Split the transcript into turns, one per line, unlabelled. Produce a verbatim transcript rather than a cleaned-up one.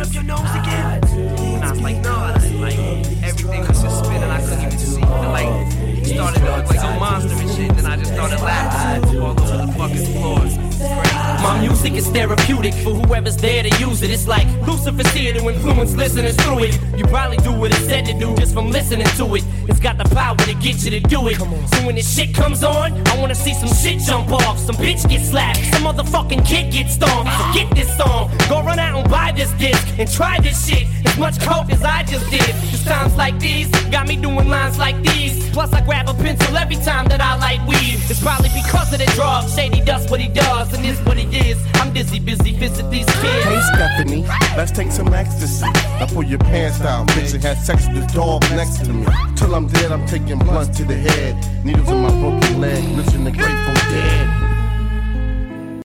up your nose again? And I was like, no, like, everything was just spinning, I couldn't even see. And like, he started to look like a monster and shit, and then I just started laughing all over the fucking floor.
My music is therapeutic for whoever's there to use it. It's like Lucifer's here to influence listeners through it. You probably do what it's said to do just from listening to it. It's got the power to get you to do it. So when this shit comes on, I wanna see some shit jump off, some bitch get slapped, some motherfucking kid get stomped. So get this song, go run out and buy this disc and try this shit. As much coke as I just did. It's times like these got me doing lines like these. Plus I grab a pencil every time that I light weed. It's probably because of the drugs. Shady does what he does, and this what he is. I'm dizzy, busy, visit these kids.
Hey Stephanie, let's take some ecstasy. Now pull your pants down, bitch, and have sex with this dog next to me. Till I'm dead, I'm taking blunts to the head. Needles in my broken leg, listen to Grateful Dead.